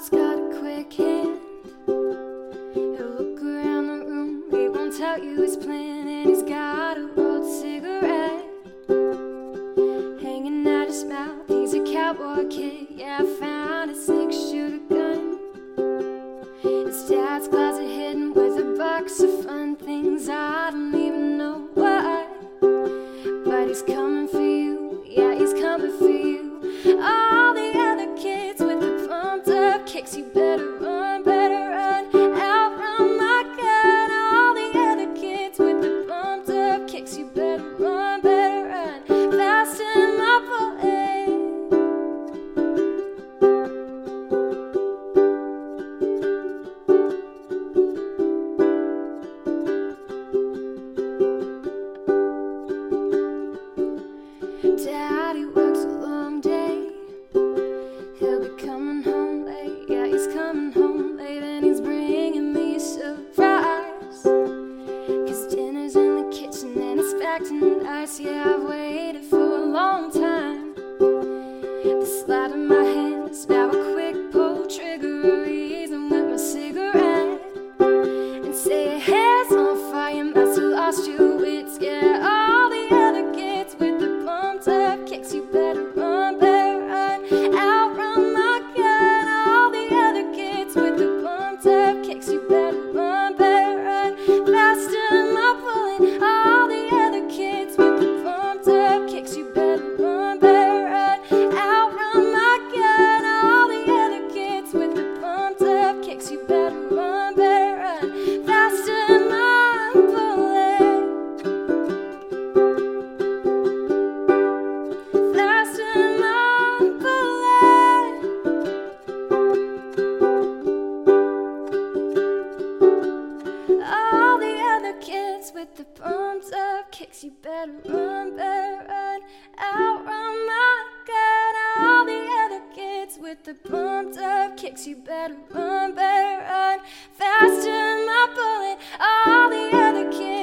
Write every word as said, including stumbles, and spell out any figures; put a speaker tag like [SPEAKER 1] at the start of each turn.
[SPEAKER 1] boss got a quick hand. He'll look around the room, he won't tell you his plan, and he's got a rolled cigarette hanging out his mouth. He's a cowboy kid, yeah, I found a six-shooter gun. His dad's closet hidden with a box of fun things, I don't even know why, but he's coming for you, yeah, he's coming for you. All the other kids with the pumped up kicks, you better run, better run, outrun my gun. All the other kids with the pumped up kicks, you better run, better run, faster than my bullet. Daddy works a long day, he'll be coming home late, yeah, he's coming home late, and he's bringing me a surprise, 'cause dinner's in the kitchen and it's packed in ice. Yeah, I've waited for a long time. The slide of my hand is now a quick pull trigger, a reason with my cigarette, and say your hair's on fire, must have lost your wits. Yeah, all the other kids with the pumped up kicks, you better run, better run, outrun my gun. All the other kids with the pumped up kicks, you better run, better run, faster than my bullet. All the other kids with the pumped up kicks, you better run, better run, outrun my gun. All the other kids with the pumped up kicks, you better run, better run, faster than my bullet. Faster than my bullet. All the other kids with the pumped up kicks, you better run, better run, outrun my gun. All the other kids with the pumped up kicks, you better run, better run, faster than my bullet. All the other kids